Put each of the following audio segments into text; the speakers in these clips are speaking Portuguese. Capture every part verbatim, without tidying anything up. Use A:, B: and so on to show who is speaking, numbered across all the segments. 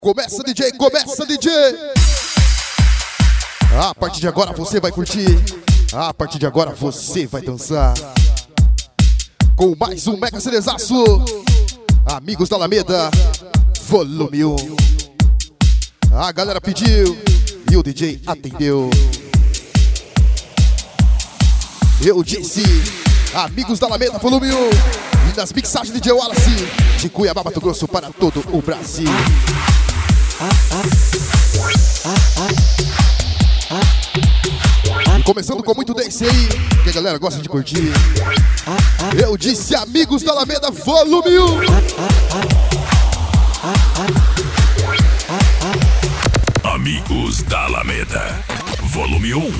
A: Começa, D J, começa, D J. A partir de agora você vai curtir. A partir de agora você vai dançar. Com mais um mega cerezaço. Amigos da Alameda, volume um. A galera pediu e o D J atendeu. Eu disse, amigos da Alameda, volume um. E das mixagens de D J Wallace, de Cuiabá, Mato Grosso, para todo o Brasil. E começando com muito dance aí, que a galera gosta de curtir. Eu disse, amigos da Alameda, volume um.
B: Amigos da Alameda, volume um.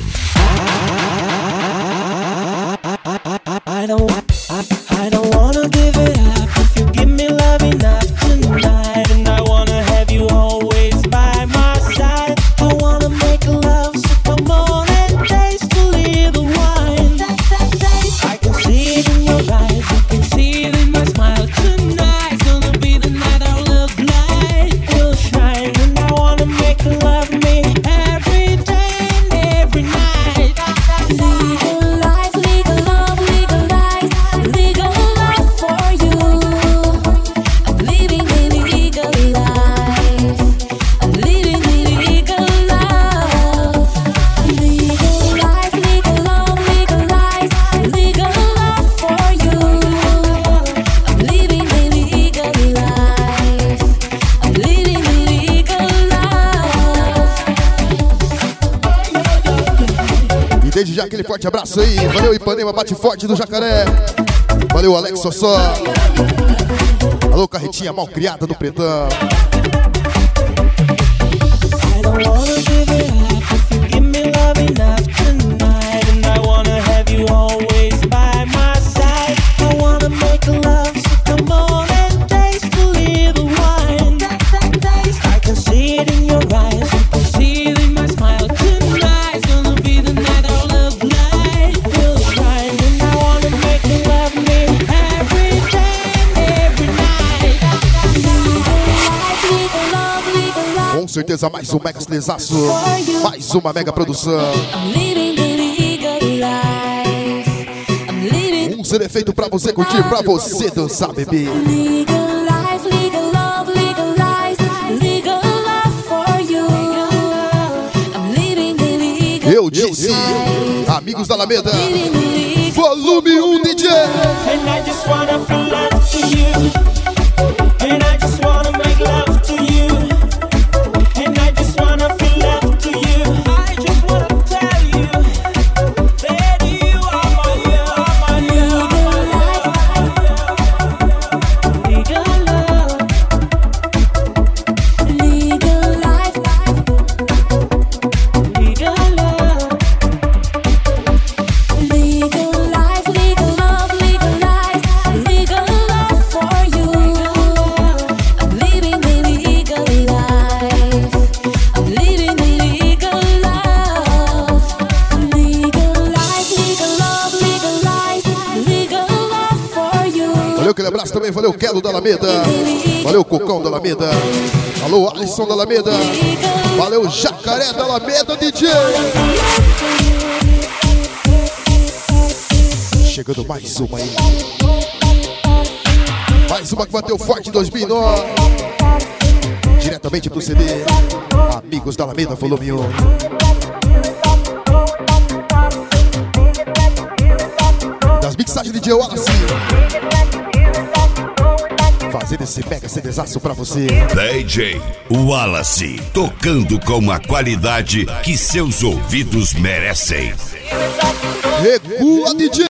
C: I don't, I, I don't wanna give it up if you give me love enough tonight. And I wanna have you always by my side. I wanna make love, so come on and tastefully the wine. I can see it in your eyes, you can see it in my smile. Tonight's gonna be the night our love light will shine. And I wanna make love me every day and every night. Legal life, legal love, legal life, legal love for you. I'm living the legal life. I'm living the legal love. Legal life, legal love, legal life, legal love for you. I'm living the legal life. I'm living the legal love.
A: E desde já aquele forte abraço aí. Valeu, Ipanema, bate forte do Jacaré. Valeu, Alex Sossó. Alô, Carretinha mal criada do Pretão.
C: I don't wanna give it up if you give me love enough tonight. And I wanna have you always by my side. I wanna make love, so come on and tastefully the wine. I can see it in your eyes, you can see it in my smile. Tonight's gonna be the night our love light will shine. And I wanna make love me every day and every night. Legal life, legal love, legal life.
A: Com certeza mais um mega cerezaço. Mais uma mega produção.
C: I'm living the legal life. I'm living
A: Um C D feito pra você curtir, pra você dançar, bebê.
C: legal life, legal love, legal life, legal love for you. I'm living the legal
A: Eu disse, amigos da Alameda,
C: living the legal.
A: volume um, D J.
C: And I just wanna feel love to you. And I just wanna make love to you. And I just wanna feel love to you. I just wanna tell you that you are my, you are my, you are my, legal love, legal life, legal love, legal life, legal love, legal life, legal love for you. I'm living the legal life. I'm living the legal love. Legal life, legal love, legal life, legal love for you.
A: Valeu, aquele abraço também. Valeu, Quelo da Alameda. Valeu, Cocão da Alameda. Alô, Alisson da Alameda. Valeu, Jacaré da Alameda, D J. Chegando mais uma aí. Mais uma que bateu forte em dois mil e nove. Diretamente pro C D. Amigos da Alameda, volume um. Das mixagens de D J Wallace. Fazendo esse mega CDzaço pra você.
B: D J Wallace, tocando com a qualidade que seus ouvidos merecem.
A: Recua, D J.